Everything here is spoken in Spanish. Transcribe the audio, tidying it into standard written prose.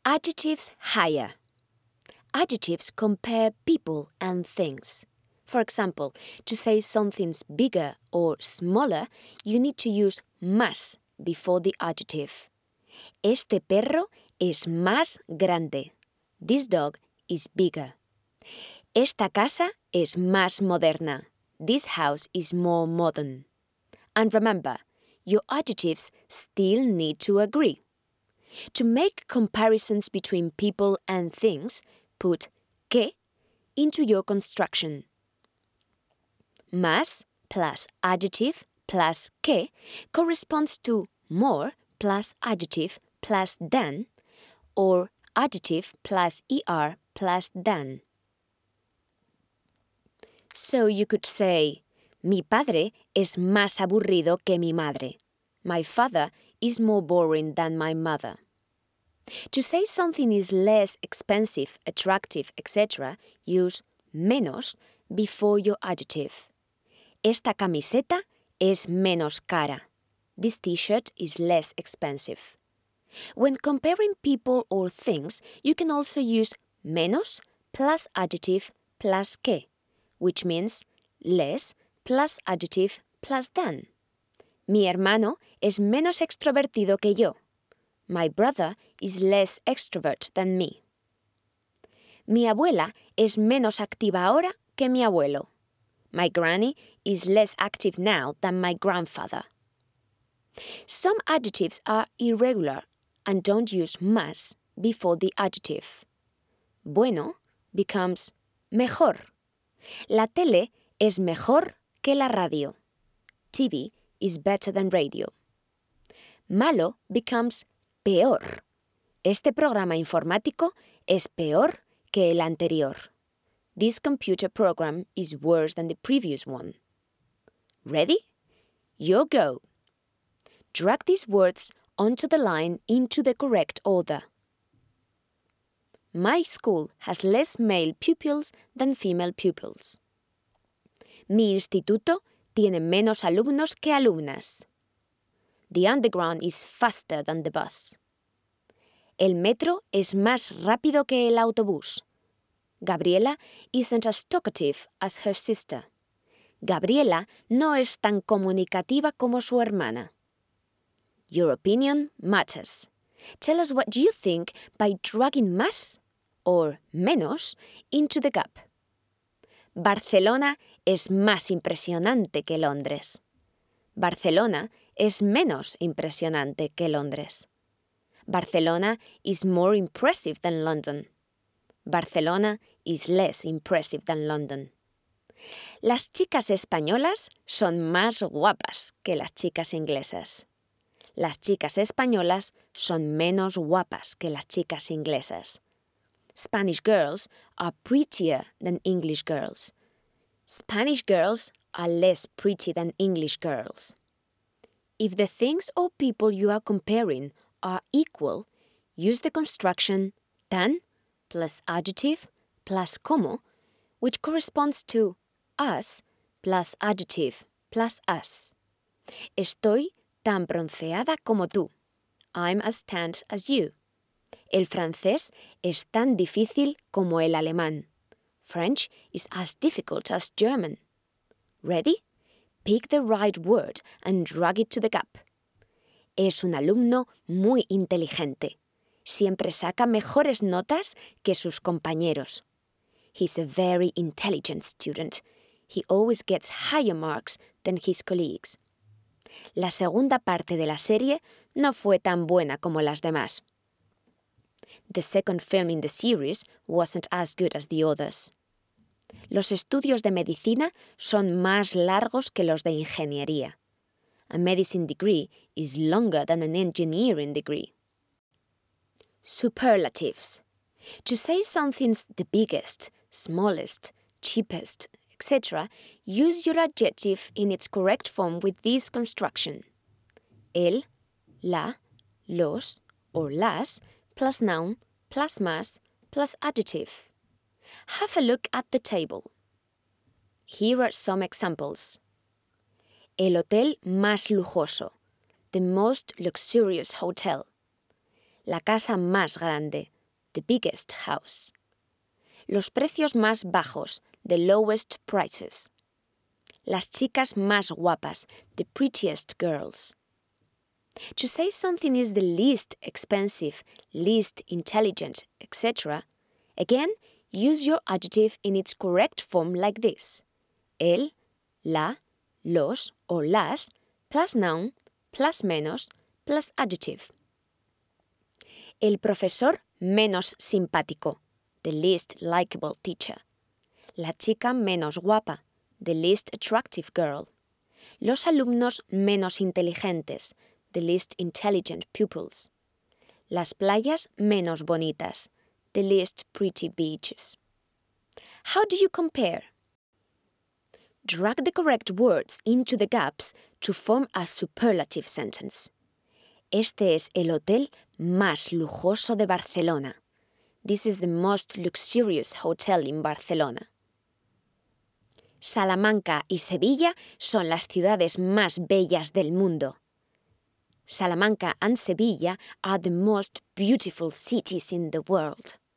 Adjectives higher. Adjectives compare people and things. For example, to say something's bigger or smaller, you need to use más before the adjective. Este perro es más grande. This dog is bigger. Esta casa es más moderna. This house is more modern. And remember, your adjectives still need to agree. To make comparisons between people and things, put que into your construction. Más plus adjective plus que corresponds to more plus adjective plus than, or adjective plus er plus than. So you could say, mi padre es más aburrido que mi madre. My father is more boring than my mother. To say something is less expensive, attractive, etc., use menos before your adjective. Esta camiseta es menos cara. This t-shirt is less expensive. When comparing people or things, you can also use menos plus adjective plus que, which means less plus adjective plus than. Mi hermano es menos extrovertido que yo. My brother is less extrovert than me. Mi abuela es menos activa ahora que mi abuelo. My granny is less active now than my grandfather. Some adjectives are irregular and don't use más before the adjective. Bueno becomes mejor. La tele es mejor que la radio. TV is better than radio. Malo becomes peor. Este programa informático es peor que el anterior. This computer program is worse than the previous one. Ready? Your go. Drag these words onto the line into the correct order. My school has less male pupils than female pupils. Mi instituto tiene menos alumnos que alumnas. The underground is faster than the bus. El metro es más rápido que el autobús. Gabriela isn't as talkative as her sister. Gabriela no es tan comunicativa como su hermana. Your opinion matters. Tell us what you think by dragging más or menos into the gap. Barcelona es más impresionante que Londres. Barcelona es menos impresionante que Londres. Barcelona is more impressive than London. Barcelona is less impressive than London. Las chicas españolas son más guapas que las chicas inglesas. Las chicas españolas son menos guapas que las chicas inglesas. Spanish girls are prettier than English girls. Spanish girls are less pretty than English girls. If the things or people you are comparing are equal, use the construction tan plus adjective plus como, which corresponds to as plus adjective plus as. Estoy tan bronceada como tú. I'm as tanned as you. El francés es tan difícil como el alemán. French is as difficult as German. Ready? Pick the right word and drag it to the gap. Es un alumno muy inteligente. Siempre saca mejores notas que sus compañeros. He's a very intelligent student. He always gets higher marks than his colleagues. La segunda parte de la serie no fue tan buena como las demás. The second film in the series wasn't as good as the others. Los estudios de medicina son más largos que los de ingeniería. A medicine degree is longer than an engineering degree. Superlatives. To say something's the biggest, smallest, cheapest, etc., use your adjective in its correct form with this construction. El, la, los, or las, plus noun, plus más, plus adjective. Have a look at the table. Here are some examples. El hotel más lujoso, the most luxurious hotel. La casa más grande, the biggest house. Los precios más bajos, the lowest prices. Las chicas más guapas, the prettiest girls. To say something is the least expensive, least intelligent, etc., again, use your adjective in its correct form like this. El, la, los o las, plus noun, plus menos, plus adjective. El profesor menos simpático, the least likable teacher. La chica menos guapa, the least attractive girl. Los alumnos menos inteligentes, the least intelligent pupils. Las playas menos bonitas, the least pretty beaches. How do you compare? Drag the correct words into the gaps to form a superlative sentence. Este es el hotel más lujoso de Barcelona. This is the most luxurious hotel in Barcelona. Salamanca y Sevilla son las ciudades más bellas del mundo. Salamanca and Sevilla are the most beautiful cities in the world.